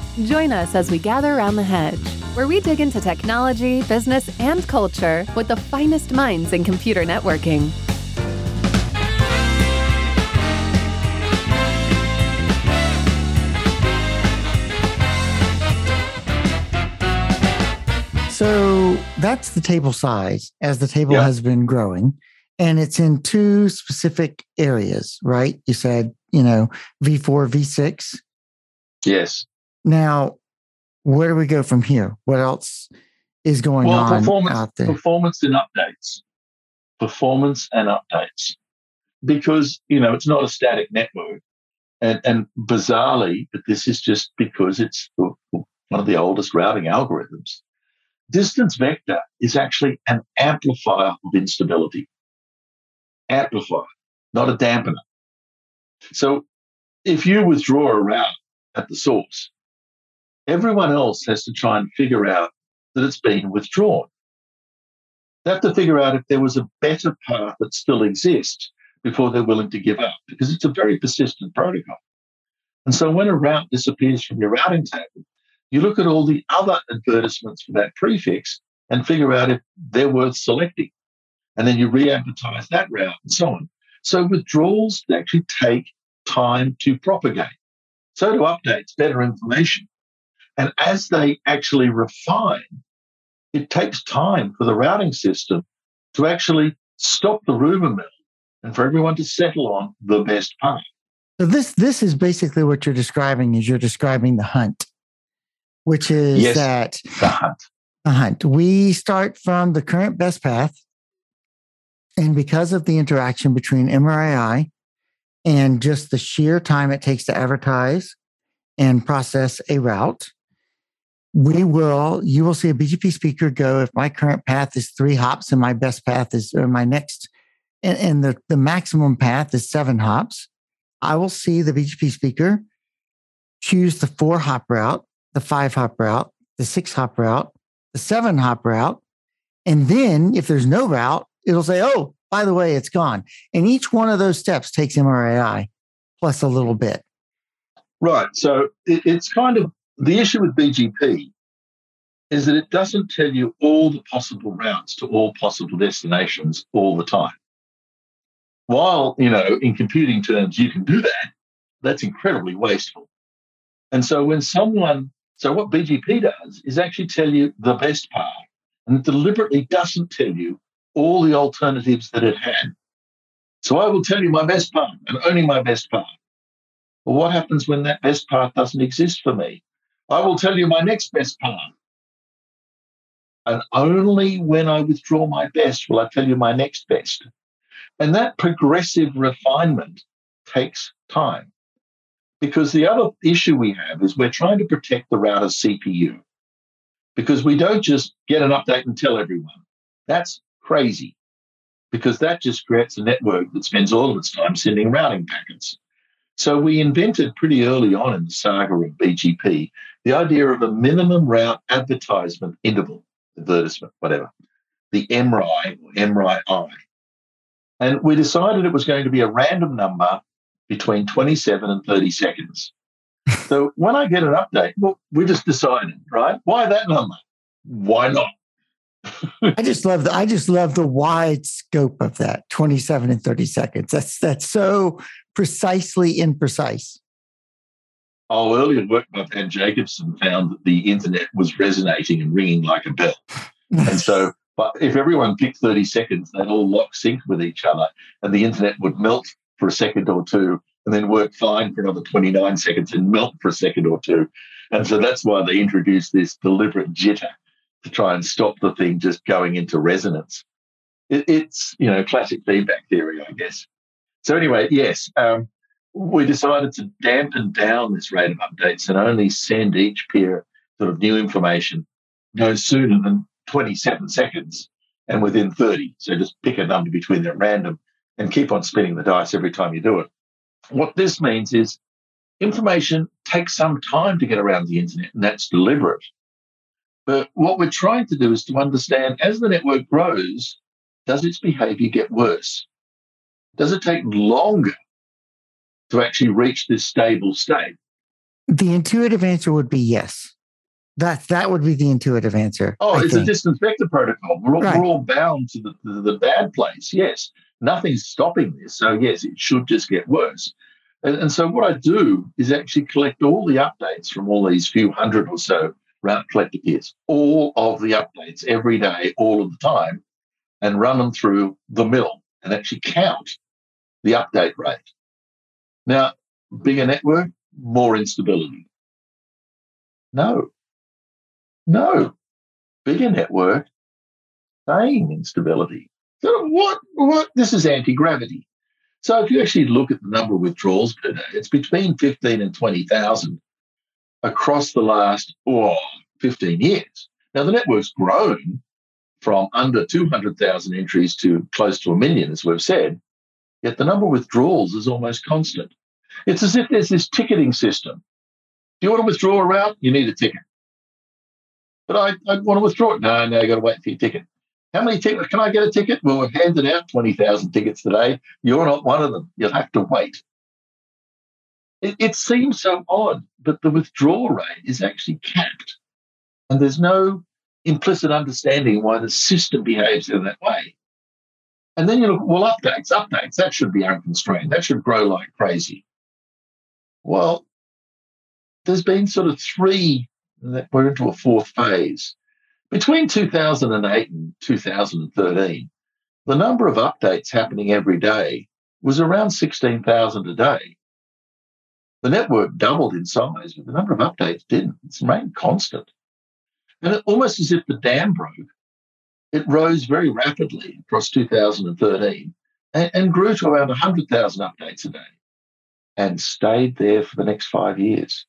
Join us as we gather around the hedge, where we dig into technology, business, and culture with the finest minds in computer networking. So that's the table size as the table has been growing. And it's in two specific areas, right? You said, V4, V6. Yes. Now, where do we go from here? What else is going on out there? Performance and updates. Performance and updates. Because, it's not a static network. And bizarrely, but this is just because it's one of the oldest routing algorithms. Distance vector is actually an amplifier of instability. Amplifier, not a dampener. So if you withdraw a route at the source, everyone else has to try and figure out that it's been withdrawn. They have to figure out if there was a better path that still exists before they're willing to give up, because it's a very persistent protocol. And so when a route disappears from your routing table, you look at all the other advertisements for that prefix and figure out if they're worth selecting. And then you re-advertise that route and so on. So withdrawals actually take time to propagate. So do updates, better information. And as they actually refine, it takes time for the routing system to actually stop the rumor mill and for everyone to settle on the best path. So this is basically what you're describing, is you're describing the hunt, which is the hunt. We start from the current best path. And because of the interaction between MRAI and just the sheer time it takes to advertise and process a route, you will see a BGP speaker go, if my current path is 3 hops and my best path is, or my next, and the maximum path is 7 hops, I will see the BGP speaker choose the 4-hop route, the 5-hop route, the 6-hop route, the 7-hop route. And then if there's no route, it'll say, oh, by the way, it's gone. And each one of those steps takes MRAI plus a little bit. Right. So it's kind of the issue with BGP is that it doesn't tell you all the possible routes to all possible destinations all the time. While, in computing terms, you can do that, that's incredibly wasteful. And so what BGP does is actually tell you the best path, and it deliberately doesn't tell you all the alternatives that it had. So I will tell you my best path and only my best path. Well, what happens when that best path doesn't exist for me? I will tell you my next best path. And only when I withdraw my best will I tell you my next best. And that progressive refinement takes time. Because the other issue we have is we're trying to protect the router's CPU. Because we don't just get an update and tell everyone. That's crazy. Because that just creates a network that spends all of its time sending routing packets. So we invented pretty early on in the saga of BGP the idea of a minimum route advertisement interval, advertisement, whatever, the MRI or MRI-I. And we decided it was going to be a random number between 27 and 30 seconds. So when I get an update, we just decided, right? Why that number? Why not? I just love the wide scope of that, 27 and 30 seconds. That's so precisely imprecise. Oh, earlier work by Van Jacobson found that the internet was resonating and ringing like a bell. And so, but if everyone picked 30 seconds, they'd all lock sync with each other and the internet would melt for a second or two and then work fine for another 29 seconds and melt for a second or two. And so that's why they introduced this deliberate jitter to try and stop the thing just going into resonance. It's, classic feedback theory, I guess. So anyway, yes, we decided to dampen down this rate of updates and only send each peer sort of new information no sooner than 27 seconds and within 30. So just pick a number between them at random and keep on spinning the dice every time you do it. What this means is information takes some time to get around the internet, and that's deliberate. But what we're trying to do is to understand, as the network grows, does its behavior get worse? Does it take longer to actually reach this stable state? The intuitive answer would be yes. That would be the intuitive answer. It's a distance vector protocol. We're all bound to the bad place. Yes, nothing's stopping this. So yes, it should just get worse. And so what I do is actually collect all the updates from all these few hundred or so route collector kits, all of the updates every day, all of the time, and run them through the mill and actually count the update rate. Now, bigger network, more instability. No. Bigger network, same instability. So what? This is anti-gravity. So if you actually look at the number of withdrawals per day, it's between 15 and 20,000 across the last 15 years. Now, the network's grown from under 200,000 entries to close to 1 million, as we've said, yet the number of withdrawals is almost constant. It's as if there's this ticketing system. Do you want to withdraw a route? You need a ticket. But I want to withdraw it. No, you've got to wait for your ticket. How many tickets? Can I get a ticket? Well, we've handed out 20,000 tickets today. You're not one of them. You'll have to wait. It seems so odd, but the withdrawal rate is actually capped. And there's no implicit understanding why the system behaves in that way. And then you look, well, updates, that should be unconstrained. That should grow like crazy. Well, there's been sort of three, we're into a fourth phase. Between 2008 and 2013, the number of updates happening every day was around 16,000 a day. The network doubled in size, but the number of updates didn't. It's remained constant. And almost as if the dam broke, it rose very rapidly across 2013 and grew to around 100,000 updates a day and stayed there for the next 5 years.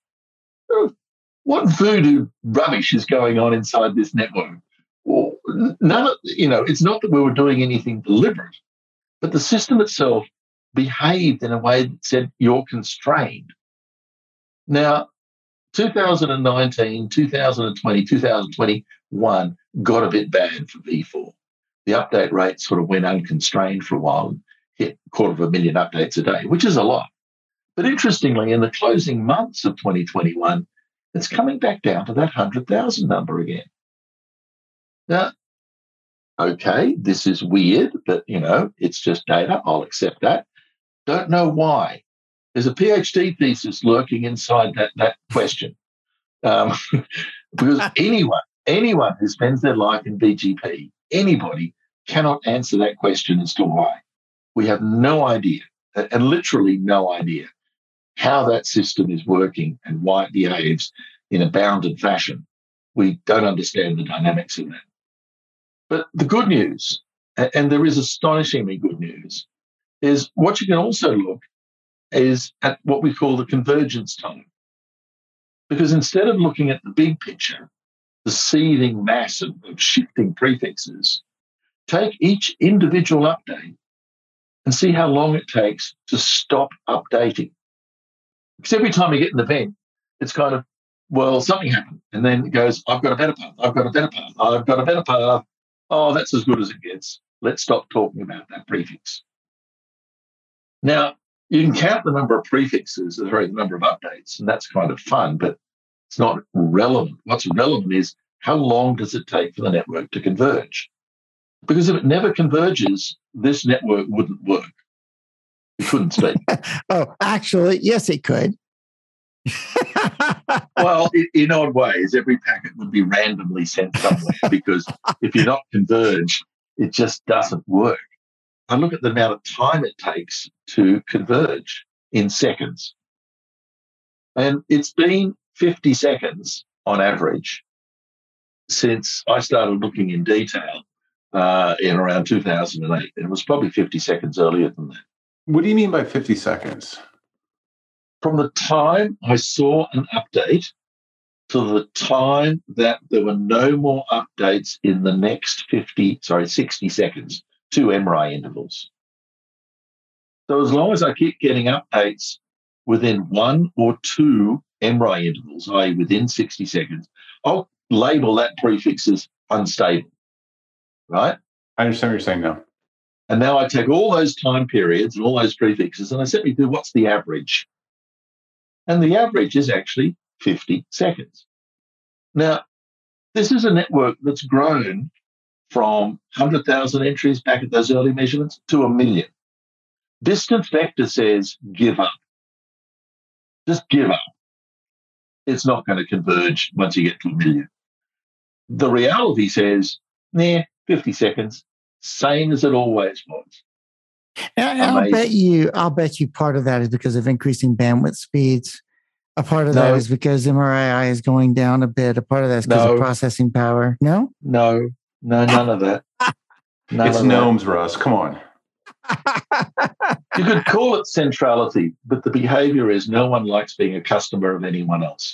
What voodoo rubbish is going on inside this network? Well, it's not that we were doing anything deliberate, but the system itself behaved in a way that said you're constrained. Now, 2019, 2020, 2021 got a bit bad for V4. The update rate sort of went unconstrained for a while and hit 250,000 updates a day, which is a lot. But interestingly, in the closing months of 2021, it's coming back down to that 100,000 number again. Now, okay, this is weird, but, it's just data. I'll accept that. Don't know why. There's a PhD thesis lurking inside that question. Because anyone who spends their life in BGP, anybody cannot answer that question as to why. We have no idea, and literally no idea, how that system is working and why it behaves in a bounded fashion. We don't understand the dynamics of that. But the good news, and there is astonishingly good news, is what you can also look is at what we call the convergence time. Because instead of looking at the big picture, the seething mass of shifting prefixes, take each individual update and see how long it takes to stop updating. Because every time you get an event, it's kind of, well, something happened. And then it goes, I've got a better path, I've got a better path, I've got a better path. Oh, that's as good as it gets. Let's stop talking about that prefix. Now, you can count the number of prefixes, the number of updates, and that's kind of fun, but it's not relevant. What's relevant is how long does it take for the network to converge? Because if it never converges, this network wouldn't work. It couldn't speak. Oh, actually, yes, it could. Well, in odd ways, every packet would be randomly sent somewhere because if you're not converged, it just doesn't work. I look at the amount of time it takes to converge in seconds. And it's been 50 seconds on average since I started looking in detail in around 2008. It was probably 50 seconds earlier than that. What do you mean by 50 seconds? From the time I saw an update to the time that there were no more updates in the next 60 seconds, 2 MRI intervals. So as long as I keep getting updates within 1 or 2 MRI intervals, i.e. within 60 seconds, I'll label that prefix as unstable, right? I understand what you're saying now. And now I take all those time periods and all those prefixes and I simply do what's the average? And the average is actually 50 seconds. Now, this is a network that's grown from 100,000 entries back at those early measurements to 1 million. Distance vector says give up. Just give up. It's not going to converge once you get to 1 million. The reality says, 50 seconds, same as it always was. And I'll bet you part of that is because of increasing bandwidth speeds. A part of that is because MRI is going down a bit. A part of that is because of processing power. No, none of that. It's gnomes, Russ. Come on. You could call it centrality, but the behavior is no one likes being a customer of anyone else.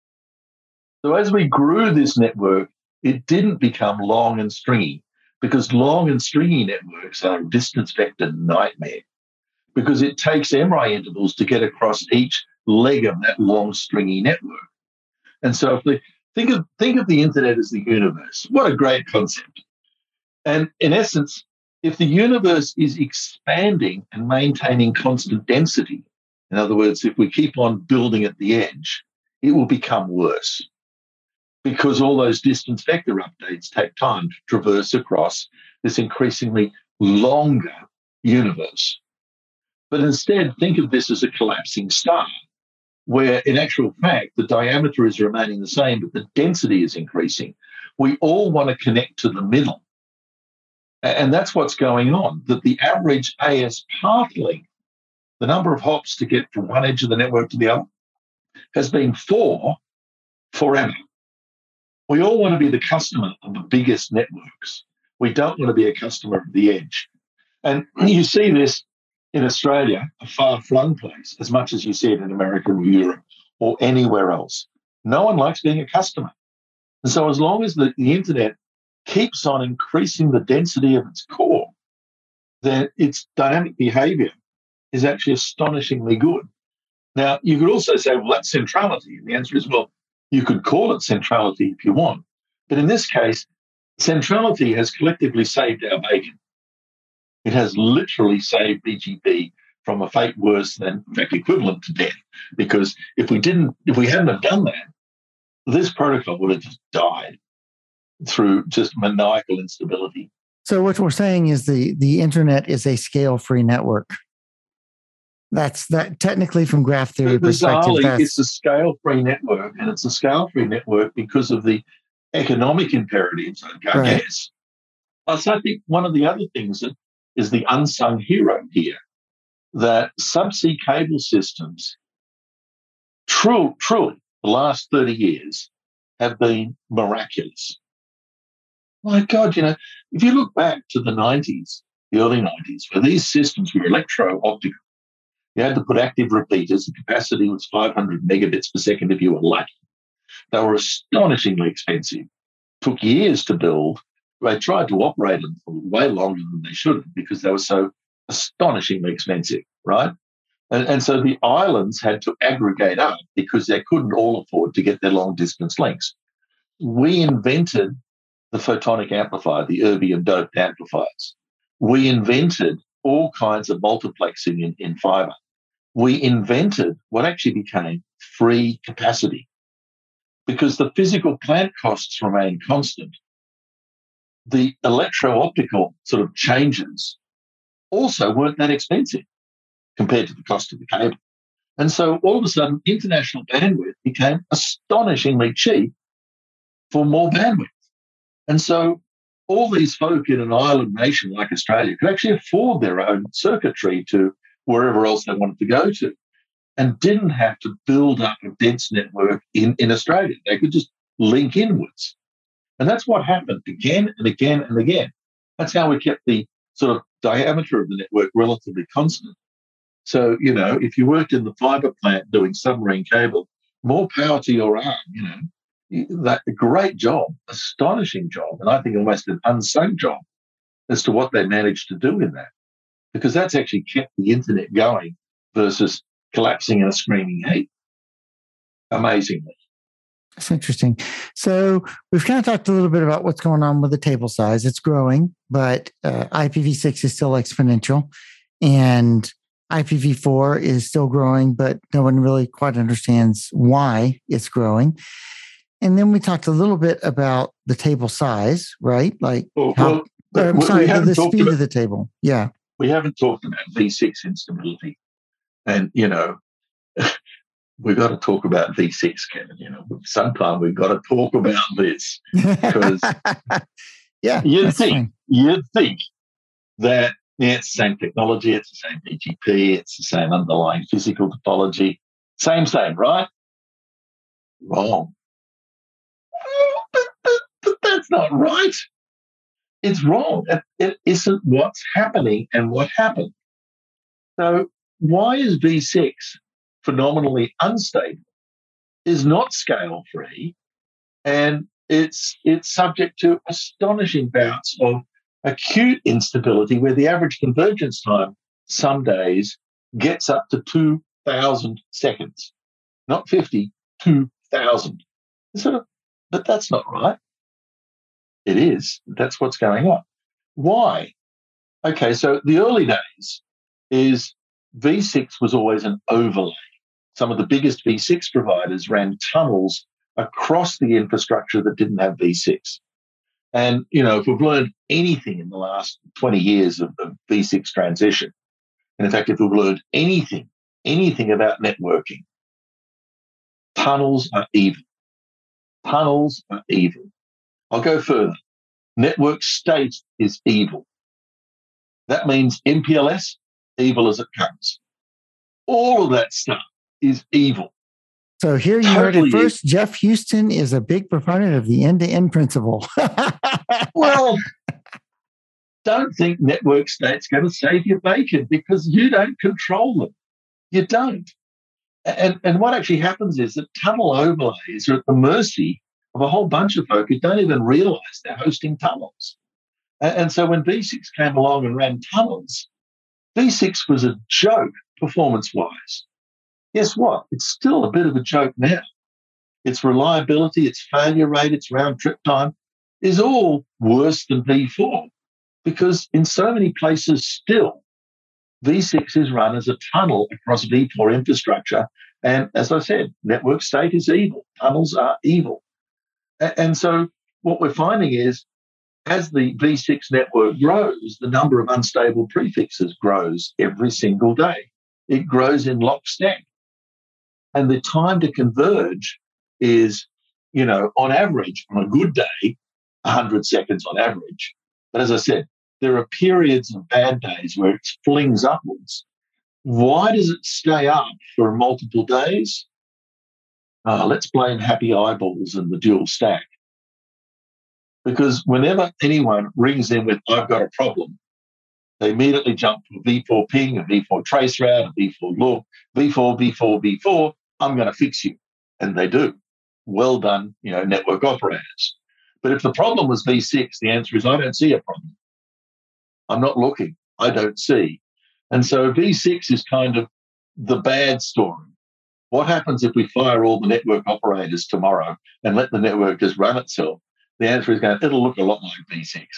So as we grew this network, it didn't become long and stringy, because long and stringy networks are a distance vector nightmare, because it takes MRI intervals to get across each leg of that long stringy network. And so if think of the internet as the universe. What a great concept. And in essence, if the universe is expanding and maintaining constant density, in other words, if we keep on building at the edge, it will become worse, because all those distance vector updates take time to traverse across this increasingly longer universe. But instead, think of this as a collapsing star, where in actual fact, the diameter is remaining the same, but the density is increasing. We all want to connect to the middle. And that's what's going on, that the average AS path length, the number of hops to get from one edge of the network to the other, has been 4 forever. We all want to be the customer of the biggest networks. We don't want to be a customer of the edge. And you see this in Australia, a far-flung place, as much as you see it in America or Europe or anywhere else. No one likes being a customer. And so as long as the internet keeps on increasing the density of its core, then its dynamic behavior is actually astonishingly good. Now, you could also say, well, that's centrality. And the answer is, well, you could call it centrality if you want. But in this case, centrality has collectively saved our bacon. It has literally saved BGP from a fate worse than, in fact, equivalent to death. Because if we hadn't have done that, this protocol would have just died through just maniacal instability. So what we're saying is the internet is a scale-free network. That's that technically from graph theory perspective. It's a scale-free network, and it's a scale-free network because of the economic imperatives, I guess. So I think one of the other things that is the unsung hero here, that subsea cable systems, truly, the last 30 years have been miraculous. My God, if you look back to the 90s, the early 90s, where these systems were electro-optical, you had to put active repeaters. The capacity was 500 megabits per second if you were lucky. They were astonishingly expensive. Took years to build. They tried to operate them for way longer than they should have because they were so astonishingly expensive, right? And so the islands had to aggregate up because they couldn't all afford to get their long-distance links. We invented the photonic amplifier, the erbium-doped amplifiers. We invented all kinds of multiplexing in fiber. We invented what actually became free capacity because the physical plant costs remain constant. The electro-optical sort of changes also weren't that expensive compared to the cost of the cable. And so all of a sudden, international bandwidth became astonishingly cheap for more bandwidth. And so all these folk in an island nation like Australia could actually afford their own circuitry to wherever else they wanted to go to and didn't have to build up a dense network in Australia. They could just link inwards. And that's what happened again and again and again. That's how we kept the sort of diameter of the network relatively constant. So, if you worked in the fiber plant doing submarine cable, more power to your arm, that a great job, astonishing job, and I think almost an unsung job as to what they managed to do in that, because that's actually kept the internet going versus collapsing in a screaming heap. Amazingly. That's interesting. So we've kind of talked a little bit about what's going on with the table size. It's growing, but IPv6 is still exponential. And IPv4 is still growing, but no one really quite understands why it's growing. And then we talked a little bit about the table size, right? Like the speed of the table. Yeah. We haven't talked about V6 instability. And, we've got to talk about V6, Kevin. Sometime we've got to talk about this because you'd think that it's the same technology, it's the same BGP, it's the same underlying physical topology, same, right? Wrong. But that's not right. It's wrong. It isn't what's happening and what happened. So why is V6 phenomenally unstable, is not scale-free, and it's subject to astonishing bouts of acute instability where the average convergence time some days gets up to 2,000 seconds, not 50, 2,000. But that's not right. It is. That's what's going on. Why? Okay, so the early days is V6 was always an overlay. Some of the biggest V6 providers ran tunnels across the infrastructure that didn't have V6. And, if we've learned anything in the last 20 years of V6 transition, and in fact, if we've learned anything about networking, tunnels are evil. Tunnels are evil. I'll go further. Network state is evil. That means MPLS, evil as it comes. All of that stuff is evil. So here you heard it first. Jeff Houston is a big proponent of the end-to-end principle. Well, don't think network state's going to save your bacon because you don't control them. You don't. And what actually happens is that tunnel overlays are at the mercy of a whole bunch of folk who don't even realize they're hosting tunnels. And so when V6 came along and ran tunnels, V6 was a joke performance-wise. Guess what? It's still a bit of a joke now. Its reliability, its failure rate, its round-trip time is all worse than V4 because in so many places still, V6 is run as a tunnel across V4 infrastructure. And as I said, network state is evil. Tunnels are evil. And so what we're finding is as the V6 network grows, the number of unstable prefixes grows every single day. It grows in lockstep. And the time to converge is, on average, on a good day, 100 seconds on average. But as I said, there are periods of bad days where it flings upwards. Why does it stay up for multiple days? Let's blame happy eyeballs and the dual stack. Because whenever anyone rings in with, I've got a problem, they immediately jump to a V4 ping, a V4 trace route, a V4 look, V4, I'm going to fix you. And they do. Well done, network operators. But if the problem was V6, the answer is I don't see a problem. I'm not looking. I don't see. And so V6 is kind of the bad story. What happens if we fire all the network operators tomorrow and let the network just run itself? The answer is it'll look a lot like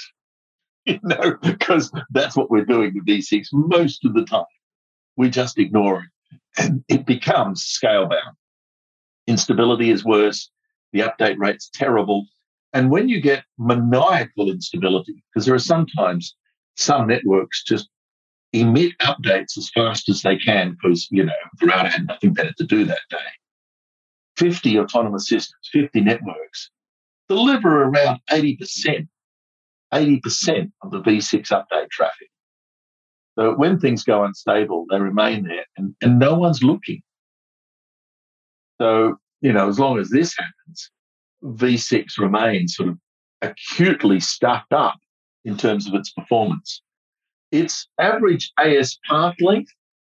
V6. Because that's what we're doing with V6 most of the time. We just ignore it. And it becomes scale-bound. Instability is worse. The update rate's terrible. And when you get maniacal instability, because there are sometimes some networks just emit updates as fast as they can because, Verada had nothing better to do that day. 50 autonomous systems, 50 networks, deliver around 80% of the V6 update traffic. So when things go unstable, they remain there and no one's looking. So, as long as this happens, V6 remains sort of acutely stuffed up in terms of its performance. Its average AS path length,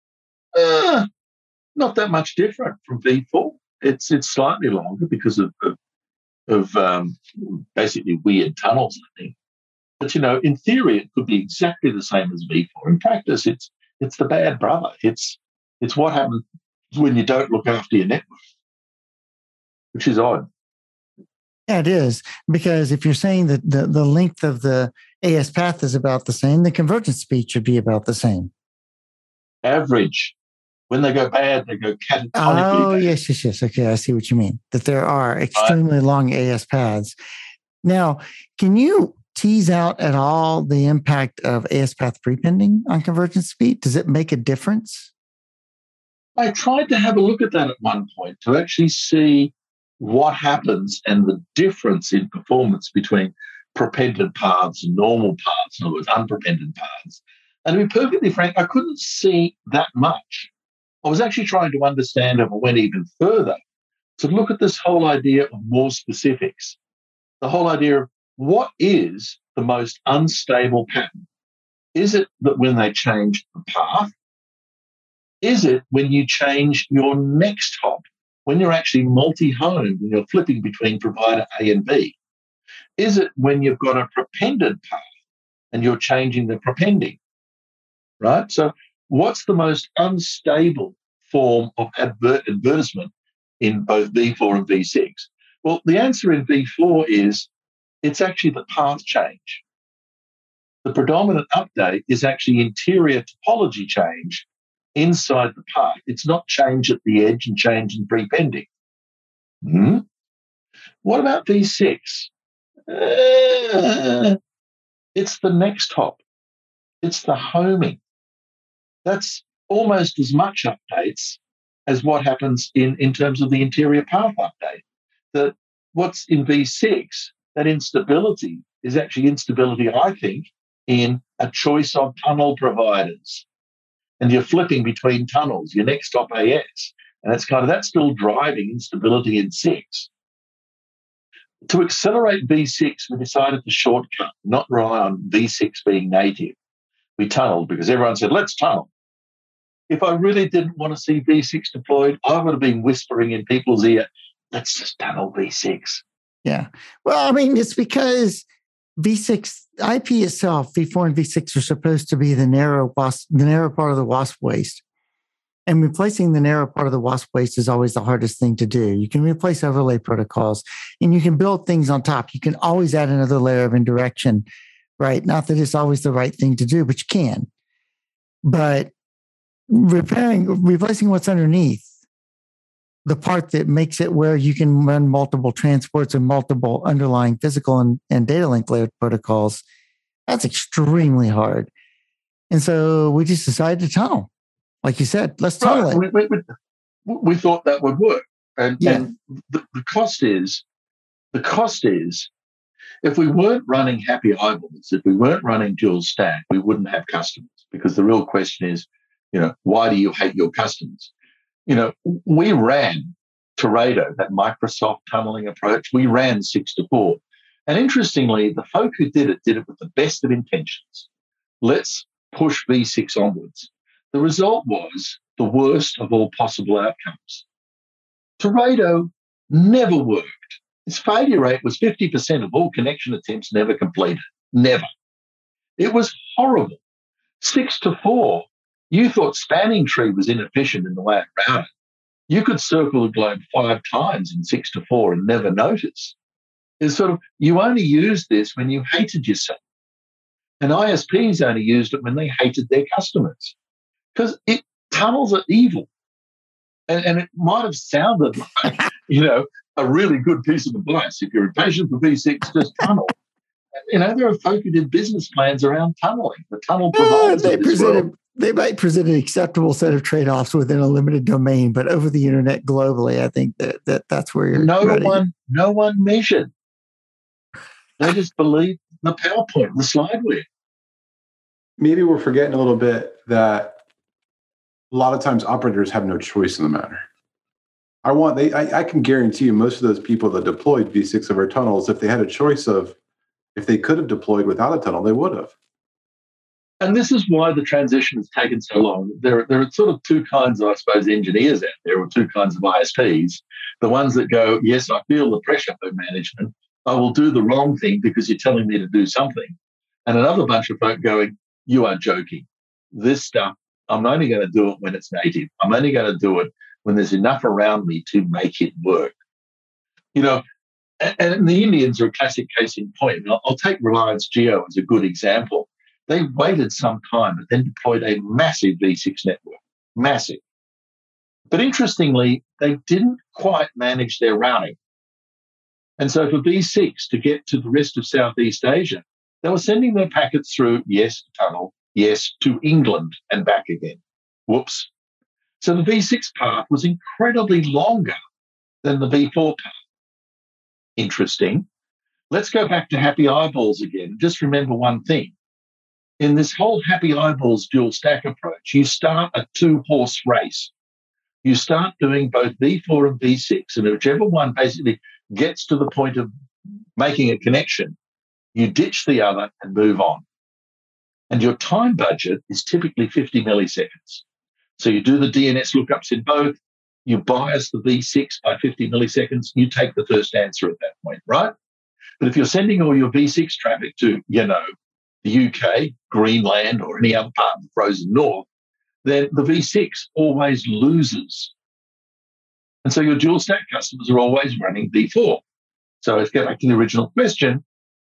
not that much different from V4. It's slightly longer because of basically weird tunnels, I think. But, in theory, it could be exactly the same as V4. In practice, it's the bad brother. It's what happens when you don't look after your network, which is odd. Yeah, it is. Because if you're saying that the length of the AS path is about the same, the convergence speed should be about the same. average. When they go bad, they go catatonically Oh, bad. yes. Okay, I see what you mean. That there are extremely long AS paths. Now, can you tease out at all the impact of AS path prepending on convergence speed? Does it make a difference? I tried to have a look at that at one point to actually see what happens and the difference in performance between prepended paths and normal paths, in other words, unprepended paths. And to be perfectly frank, I couldn't see that much. I was actually trying to understand, if I went even further, to look at this whole idea of more specifics. The whole idea of what is the most unstable pattern? Is it that when they change the path? Is it when you change your next hop, when you're actually multi-homed and you're flipping between provider A and B? Is it when you've got a prepended path and you're changing the prepending, right? So what's the most unstable form of advertisement in both V4 and V6? Well, the answer in V4 is it's actually the path change. The predominant update is actually interior topology change inside the path. It's not change at the edge and change in prepending. What about V6? It's the next hop. It's the homing. That's almost as much updates as what happens in terms of the interior path update. That what's in V6, that instability is actually instability, I think, in a choice of tunnel providers. And you're flipping between tunnels, your next stop AS. And that's still driving instability in 6. To accelerate V6, we decided to shortcut, not rely on V6 being native. We tunneled because everyone said, let's tunnel. If I really didn't want to see V6 deployed, I would have been whispering in people's ear, let's just tunnel V6. Yeah. Well, I mean, it's because V6 IP itself, V4 and V6 are supposed to be the narrow part of the WASP waste. And replacing the narrow part of the WASP waste is always the hardest thing to do. You can replace overlay protocols and you can build things on top. You can always add another layer of indirection, right? Not that it's always the right thing to do, but you can. But replacing what's underneath, the part that makes it where you can run multiple transports and multiple underlying physical and data link layer protocols, that's extremely hard. And so we just decided to tunnel. Like you said, let's tunnel it. We thought that would work. And the cost is, if we weren't running happy eyeballs, if we weren't running dual stack, we wouldn't have customers. Because the real question is, why do you hate your customers? We ran Teredo, that Microsoft tunneling approach. We ran 6-4. And interestingly, the folk who did it with the best of intentions. Let's push V6 onwards. The result was the worst of all possible outcomes. Teredo never worked. Its failure rate was 50% of all connection attempts never completed. Never. It was horrible. 6-4. You thought Spanning Tree was inefficient in the way it routed. You could circle the globe 5 times in 6-4 and never notice. It's you only used this when you hated yourself. And ISPs only used it when they hated their customers. Because tunnels are evil. And it might have sounded like, a really good piece of advice. If you're impatient for V6, just tunnel. There are folk who did business plans around tunneling. The tunnel providers they might present an acceptable set of trade-offs within a limited domain, but over the internet globally, I think that's where you're no one measured. They just believed the PowerPoint, the slideware. Maybe we're forgetting a little bit that a lot of times operators have no choice in the matter. I can guarantee you most of those people that deployed V6 over tunnels, if they had a choice of, if they could have deployed without a tunnel, they would have. And this is why the transition has taken so long. There are sort of 2 kinds of, I suppose, engineers out there, or 2 kinds of ISPs. The ones that go, yes, I feel the pressure for management. I will do the wrong thing because you're telling me to do something. And another bunch of folk going, you are joking. This stuff, I'm only going to do it when it's native. I'm only going to do it when there's enough around me to make it work. And the Indians are a classic case in point. I'll take Reliance Jio as a good example. They waited some time, but then deployed a massive V6 network, massive. But interestingly, they didn't quite manage their routing. And so for V6 to get to the rest of Southeast Asia, they were sending their packets through, yes, tunnel, yes, to England and back again. Whoops. So the V6 path was incredibly longer than the V4 path. Interesting. Let's go back to Happy Eyeballs again. Just remember one thing. In this whole Happy Eyeballs dual stack approach, you start a two-horse race. You start doing both V4 and V6, and whichever one basically gets to the point of making a connection, you ditch the other and move on. And your time budget is typically 50 milliseconds. So you do the DNS lookups in both, you bias the V6 by 50 milliseconds, you take the first answer at that point, right? But if you're sending all your V6 traffic to, the UK, Greenland, or any other part of the frozen north, then the V6 always loses. And so your dual stack customers are always running V4. So let's get back to the original question.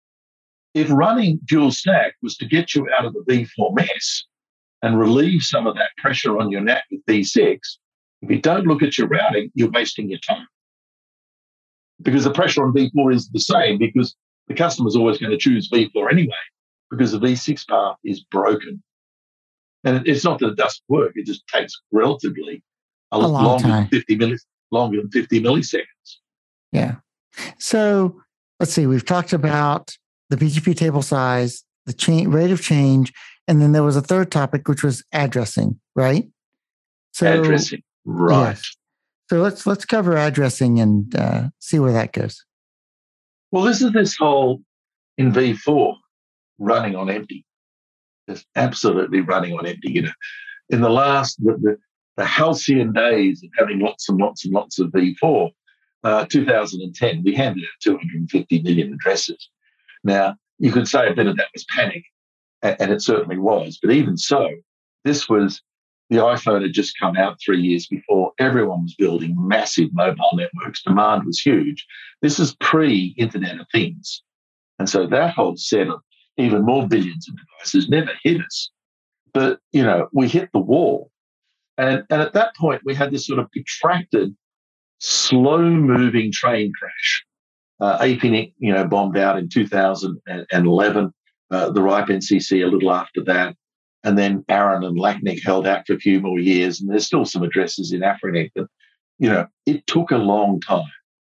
If running dual stack was to get you out of the V4 mess and relieve some of that pressure on your NAT with V6, if you don't look at your routing, you're wasting your time. Because the pressure on V4 is the same, because the customer's always going to choose V4 anyway, because the V6 path is broken. And it's not that it doesn't work, it just takes relatively longer than 50 milliseconds. Yeah. So let's see, we've talked about the BGP table size, the rate of change, and then there was a third topic, which was addressing, right? So, addressing, right. Yes. So let's cover addressing and see where that goes. Well, this whole in V4 running on empty, just absolutely running on empty. In the last the halcyon days of having lots and lots and lots of V4, 2010, we handed out 250 million addresses. Now, you could say a bit of that was panic, and it certainly was. But even so, the iPhone had just come out 3 years before. Everyone was building massive mobile networks. Demand was huge. This is pre-Internet of Things. And so that whole set of even more billions of devices never hit us. But, we hit the wall. And at that point, we had this sort of protracted, slow-moving train crash. APNIC, bombed out in 2011, the RIPE NCC a little after that, and then ARIN and LACNIC held out for a few more years, and there's still some addresses in AFRINIC that, it took a long time.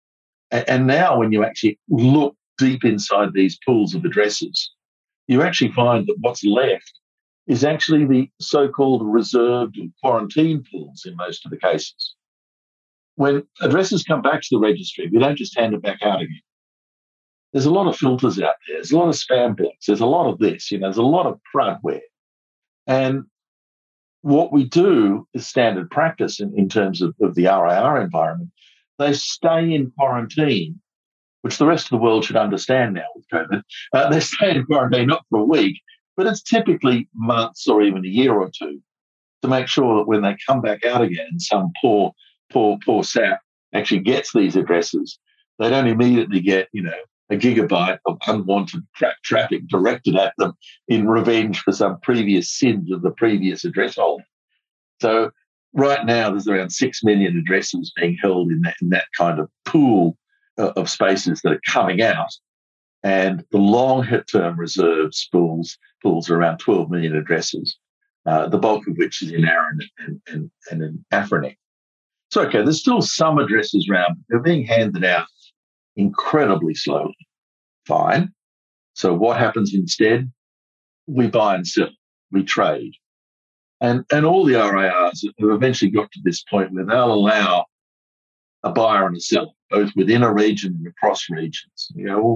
And now when you actually look deep inside these pools of addresses, you actually find that what's left is actually the so-called reserved and quarantine pools in most of the cases. When addresses come back to the registry, we don't just hand it back out again. There's a lot of filters out there. There's a lot of spam blocks. There's a lot of this. There's a lot of crudware. And what we do is standard practice in terms of the RIR environment. They stay in quarantine, which the rest of the world should understand now with COVID. They stay in quarantine not for a week, but it's typically months or even a year or two to make sure that when they come back out again, some poor sap actually gets these addresses, they don't immediately get, a gigabyte of unwanted traffic directed at them in revenge for some previous sins of the previous address holder. So right now, there's around 6 million addresses being held in that kind of pool of spaces that are coming out. And the long-term reserves pools are around 12 million addresses, the bulk of which is in ARIN and in AFRINIC. So, okay, there's still some addresses around. They're being handed out incredibly slowly. Fine. So what happens instead? We buy and sell. We trade. And all the RIRs have eventually got to this point where they'll allow a buyer and a seller, both within a region and across regions.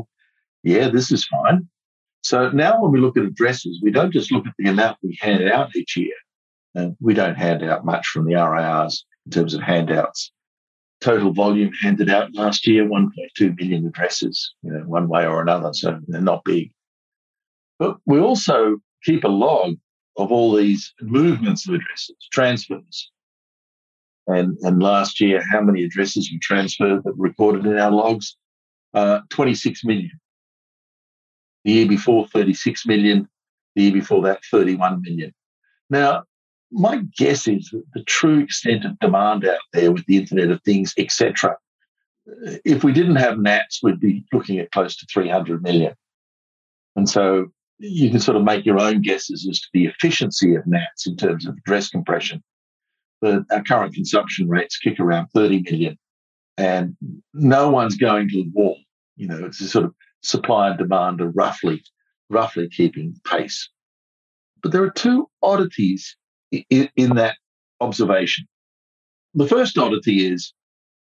This is fine. So now when we look at addresses, we don't just look at the amount we hand out each year. And we don't hand out much from the RIRs in terms of handouts. Total volume handed out last year, 1.2 million addresses, one way or another, so they're not big. But we also keep a log of all these movements of addresses, transfers. And last year, how many addresses we transferred that were recorded in our logs? 26 million. The year before, 36 million. The year before that, 31 million. Now, my guess is that the true extent of demand out there with the Internet of Things, etc., if we didn't have NATs, we'd be looking at close to 300 million. And so you can sort of make your own guesses as to the efficiency of NATs in terms of address compression. But our current consumption rates kick around 30 million, and no one's going to the wall. It's a sort of supply and demand are roughly keeping pace. But there are two oddities in that observation. The first oddity is,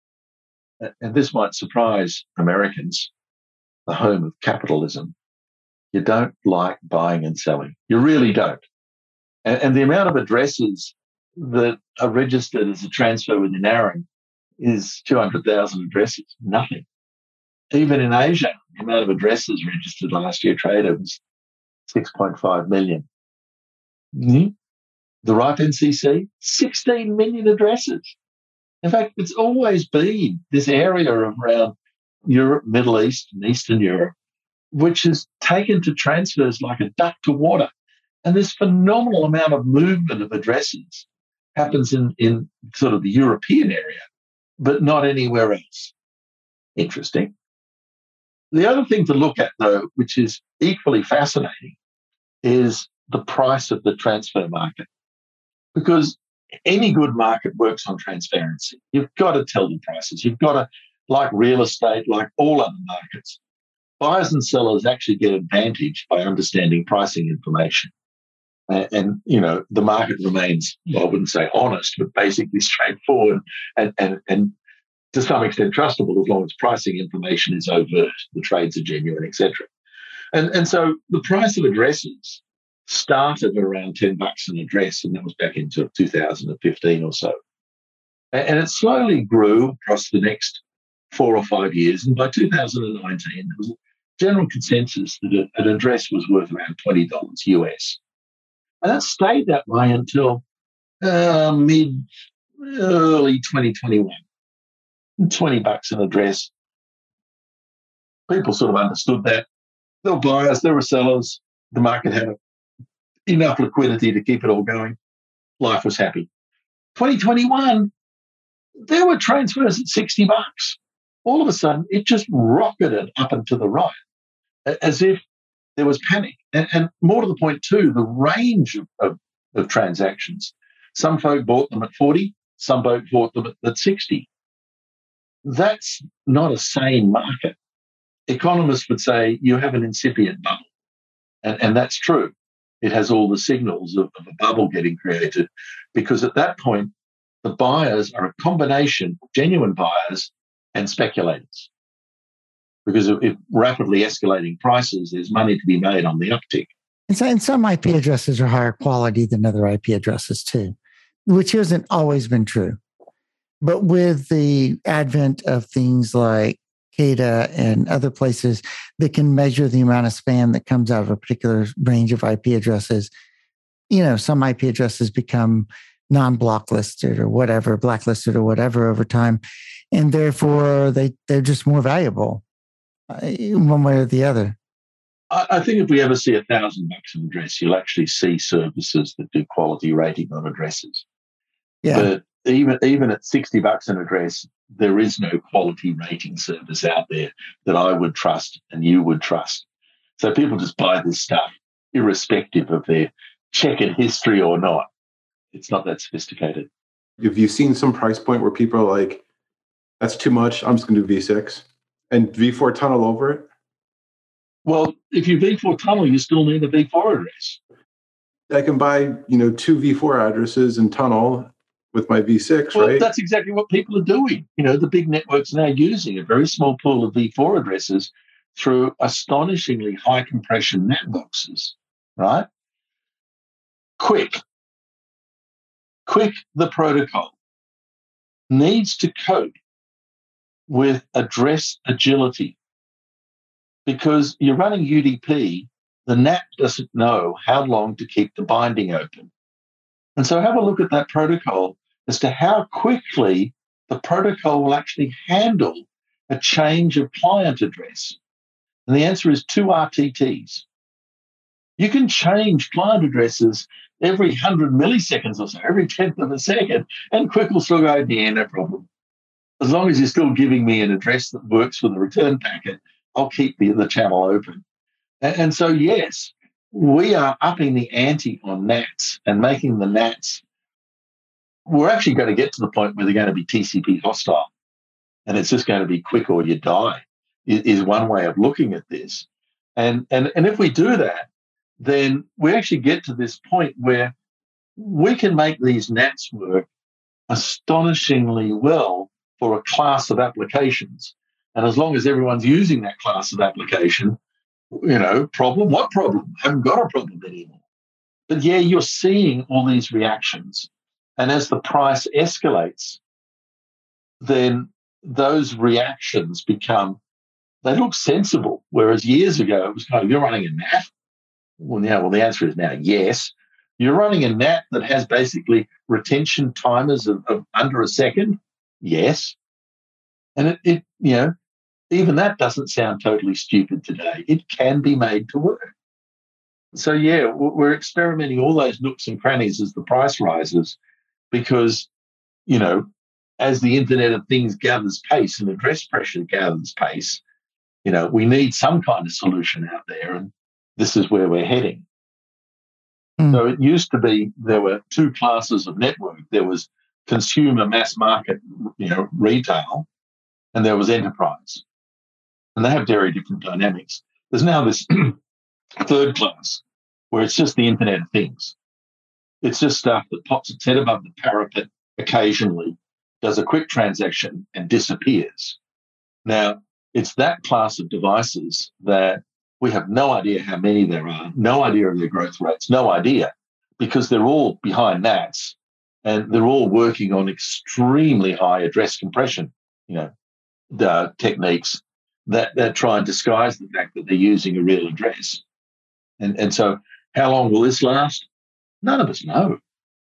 and this might surprise Americans, the home of capitalism, you don't like buying and selling. You really don't. And the amount of addresses that are registered as a transfer within ARIN is 200,000 addresses, nothing. Even in Asia, the amount of addresses registered last year traded was 6.5 million. Mm-hmm. The RIPE NCC, 16 million addresses. In fact, it's always been this area around Europe, Middle East, and Eastern Europe, which has taken to transfers like a duck to water. And this phenomenal amount of movement of addresses happens in sort of the European area, but not anywhere else. Interesting. The other thing to look at, though, which is equally fascinating, is the price of the transfer market. Because any good market works on transparency. You've got to tell the prices. You've got to, like real estate, like all other markets, buyers and sellers actually get advantage by understanding pricing information. And the market remains, well, I wouldn't say honest, but basically straightforward and to some extent trustable as long as pricing information is overt, the trades are genuine, etc. And so the price of addresses started around $10 an address, and that was back into 2015 or so. And it slowly grew across the next 4 or 5 years. And by 2019, there was a general consensus that an address was worth around $20 US. And that stayed that way until early 2021. $20 an address. People sort of understood that. There were buyers, there were sellers. The market had enough liquidity to keep it all going. Life was happy. 2021, there were transfers at $60. All of a sudden, it just rocketed up and to the right, as if there was panic. And more to the point, too, the range of transactions. Some folk bought them at 40, some folk bought them at 60. That's not a sane market. Economists would say you have an incipient bubble. And that's true. It has all the signals of a bubble getting created, because at that point, the buyers are a combination of genuine buyers and speculators. Because of rapidly escalating prices, there's money to be made on the uptick. And some IP addresses are higher quality than other IP addresses too, which hasn't always been true. But with the advent of things like CADA and other places that can measure the amount of spam that comes out of a particular range of IP addresses, some IP addresses become non-blacklisted or whatever, blacklisted or whatever over time. And therefore, they're just more valuable one way or the other. I think if we ever see $1,000 an address, you'll actually see services that do quality rating on addresses. Yeah. But even at $60 an address, there is no quality rating service out there that I would trust and you would trust. So people just buy this stuff, irrespective of their checkered history or not. It's not that sophisticated. Have you seen some price point where people are like, that's too much, I'm just going to do V6 and V4 tunnel over it? Well, if you V4 tunnel, you still need a V4 address. I can buy, 2 V4 addresses and tunnel with my V6, well, right? That's exactly what people are doing. The big networks are now using a very small pool of V4 addresses through astonishingly high compression NAT boxes, right? Quick, the protocol needs to cope with address agility, because you're running UDP, the NAT doesn't know how long to keep the binding open. And so have a look at that protocol as to how quickly the protocol will actually handle a change of client address. And the answer is 2 RTTs. You can change client addresses every 100 milliseconds or so, every 10th of a second, and Quick will still go, yeah, no problem. As long as you're still giving me an address that works for the return packet, I'll keep the channel open. And so, yes, we are upping the ante on NATs and making the NATs. We're actually going to get to the point where they're going to be TCP hostile, and it's just going to be quick or you die, is one way of looking at this. And if we do that, then we actually get to this point where we can make these NATs work astonishingly well for a class of applications. And as long as everyone's using that class of application, problem? What problem? Haven't got a problem anymore. But yeah, you're seeing all these reactions. And as the price escalates, then those reactions they look sensible. Whereas years ago, it was kind of, you're running a NAT? Well, the answer is now yes. You're running a NAT that has basically retention timers of under a second? Yes. And it even that doesn't sound totally stupid today. It can be made to work. So, yeah, we're experimenting all those nooks and crannies as the price rises because, as the Internet of Things gathers pace and address pressure gathers pace, we need some kind of solution out there, and this is where we're heading. So it used to be there were two classes of network. There was consumer mass market, retail, and there was enterprise. And they have very different dynamics. There's now this third class where it's just the Internet of Things. It's just stuff that pops its head above the parapet occasionally, does a quick transaction and disappears. Now, it's that class of devices that we have no idea how many there are, no idea of their growth rates, no idea, because they're all behind NATs and they're all working on extremely high address compression, the techniques that try and disguise the fact that they're using a real address. And so how long will this last? None of us know.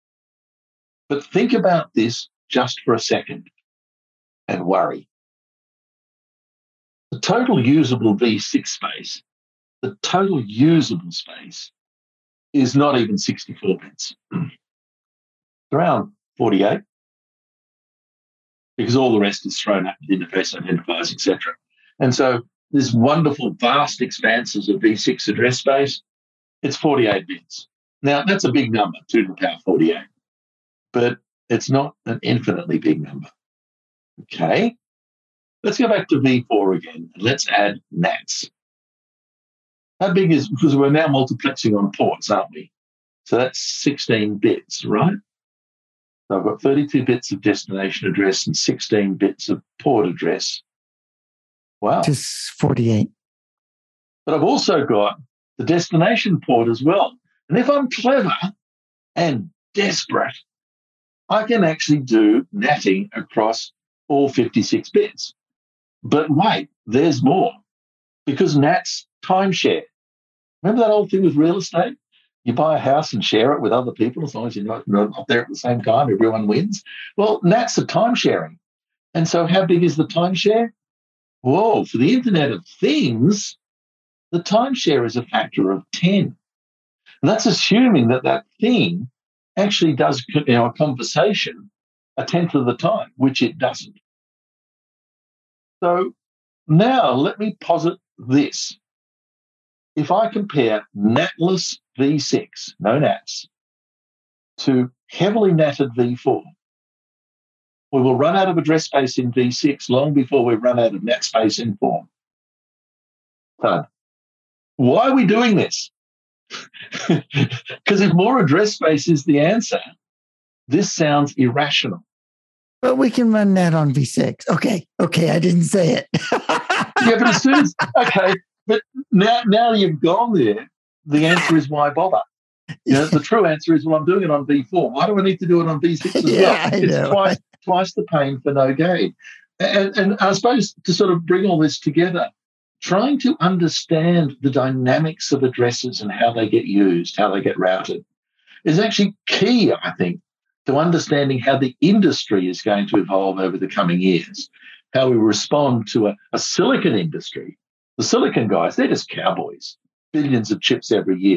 But think about this just for a second and worry. The total usable V6 space, the total usable space is not even 64 bits. It's around 48, because all the rest is thrown up with interface identifiers, etc. And so this wonderful, vast expanses of V6 address space, it's 48 bits. Now, that's a big number, 2 to the power 48, but it's not an infinitely big number. Okay, let's go back to V4 again, and let's add NATs. How big is, because we're now multiplexing on ports, aren't we? So that's 16 bits, right? So I've got 32 bits of destination address and 16 bits of port address. Wow. Just 48. But I've also got the destination port as well. And if I'm clever and desperate, I can actually do NATing across all 56 bits. But wait, there's more, because NATs timeshare. Remember that old thing with real estate? You buy a house and share it with other people as long as you're not there at the same time, everyone wins. Well, NATs are timesharing. And so how big is the timeshare? Whoa, for the Internet of Things, the timeshare is a factor of 10. And that's assuming that thing actually does a conversation a tenth of the time, which it doesn't. So now let me posit this. If I compare NATless V6, no NATs, to heavily NATed V4, we will run out of address space in V6 long before we run out of NAT space in form. Fun. Why are we doing this? Because if more address space is the answer, this sounds irrational. But we can run that on V6. Okay, I didn't say it. Yeah, but as soon as, okay, but now you've gone there, the answer is why bother? The true answer is, well, I'm doing it on V4. Why do I need to do it on V6 as well? It's twice the pain for no gain. And I suppose to sort of bring all this together, trying to understand the dynamics of addresses and how they get used, how they get routed, is actually key, I think, to understanding how the industry is going to evolve over the coming years, how we respond to a silicon industry. The silicon guys, they're just cowboys, billions of chips every year.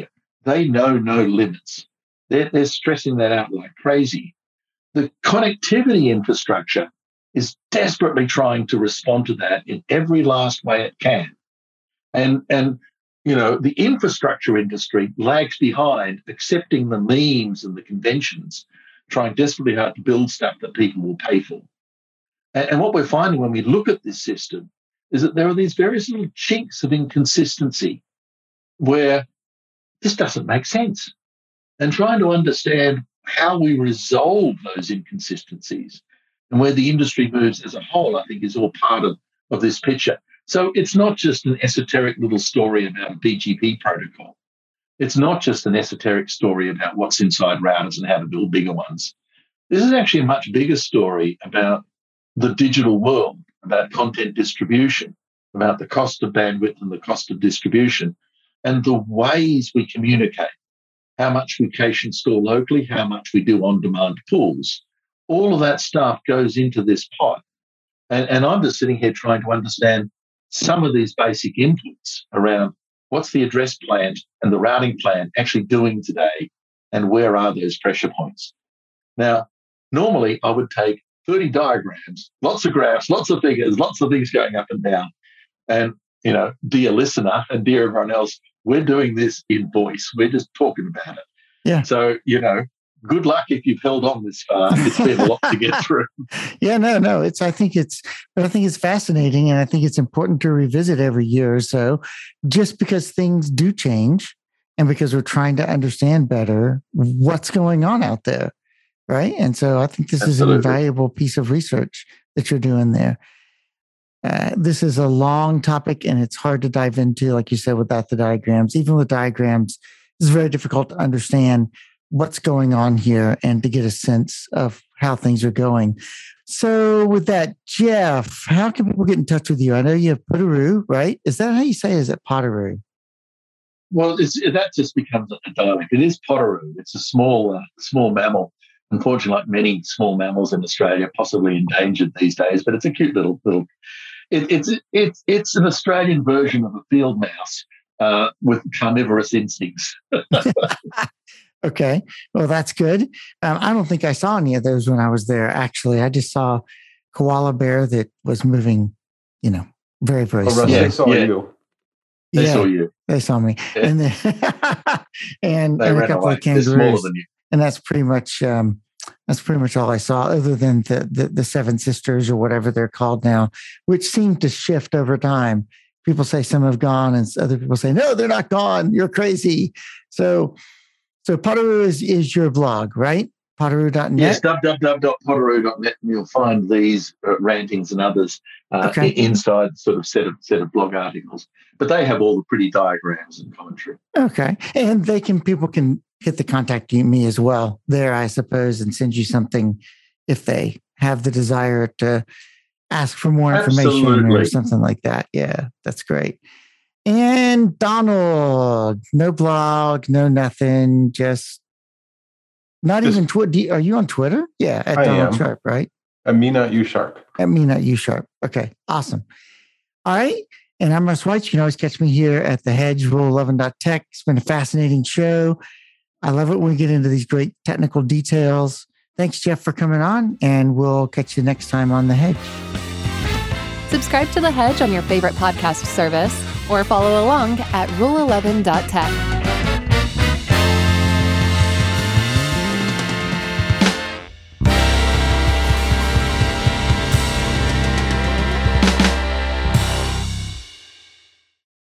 they know no limits. They're stressing that out like crazy. The connectivity infrastructure is desperately trying to respond to that in every last way it can. And the infrastructure industry lags behind, accepting the memes and the conventions, trying desperately hard to build stuff that people will pay for. And what we're finding when we look at this system is that there are these various little chinks of inconsistency where this doesn't make sense. And trying to understand how we resolve those inconsistencies and where the industry moves as a whole, I think, is all part of this picture. So it's not just an esoteric little story about a BGP protocol. It's not just an esoteric story about what's inside routers and how to build bigger ones. This is actually a much bigger story about the digital world, about content distribution, about the cost of bandwidth and the cost of distribution, and the ways we communicate, how much we cache and store locally, how much we do on-demand pools. All of that stuff goes into this pot. And I'm just sitting here trying to understand some of these basic inputs around what's the address plan and the routing plan actually doing today, and where are those pressure points. Now, normally I would take 30 diagrams, lots of graphs, lots of figures, lots of things going up and down. And, dear listener and dear everyone else, we're doing this in voice. We're just talking about it. Yeah. So, good luck if you've held on this far. It's been a lot to get through. Yeah, no. I think it's fascinating, and I think it's important to revisit every year or so, just because things do change, and because we're trying to understand better what's going on out there, right? And so I think this Absolutely. is an invaluable piece of research that you're doing there. This is a long topic, and it's hard to dive into, like you said, without the diagrams. Even with diagrams, it's very difficult to understand what's going on here and to get a sense of how things are going. So with that, Jeff, how can people get in touch with you? I know you have Potoroo, right? Is that how you say it? Is it Potoroo? Well, that just becomes a dialect. It is Potoroo. It's a small mammal. Unfortunately, like many small mammals in Australia, possibly endangered these days, but it's a cute little. It's an Australian version of a field mouse with carnivorous instincts. Okay. Well, that's good. I don't think I saw any of those when I was there, actually. I just saw koala bear that was moving, very, very slow. They saw you. They saw you. They saw me. Yeah. And then and They a ran couple away. of kangaroos. They're smaller than you. And that's pretty much all I saw, other than the Seven Sisters, or whatever they're called now, which seem to shift over time. People say some have gone, and other people say, no, they're not gone. You're crazy. So Potoroo is your blog, right? Potoroo.net? Yes, www.potoroo.net, and you'll find these rantings and others inside sort of set of blog articles. But they have all the pretty diagrams and commentary. Okay. And people can hit the contact me as well there, I suppose, and send you something if they have the desire to ask for more information. Absolutely. Or something like that. Yeah, that's great. And Donald, no blog, no nothing, just not even Twitter. Are you on Twitter? Yeah, at Donald Sharp, right? At me, not you, Sharp. At me, not you, Sharp. Okay, awesome. All right. And I'm Russ White. You can always catch me here at The Hedge, Rule11.tech. It's been a fascinating show. I love it when we get into these great technical details. Thanks, Jeff, for coming on, and we'll catch you next time on The Hedge. Subscribe to The Hedge on your favorite podcast service or follow along at rule11.tech.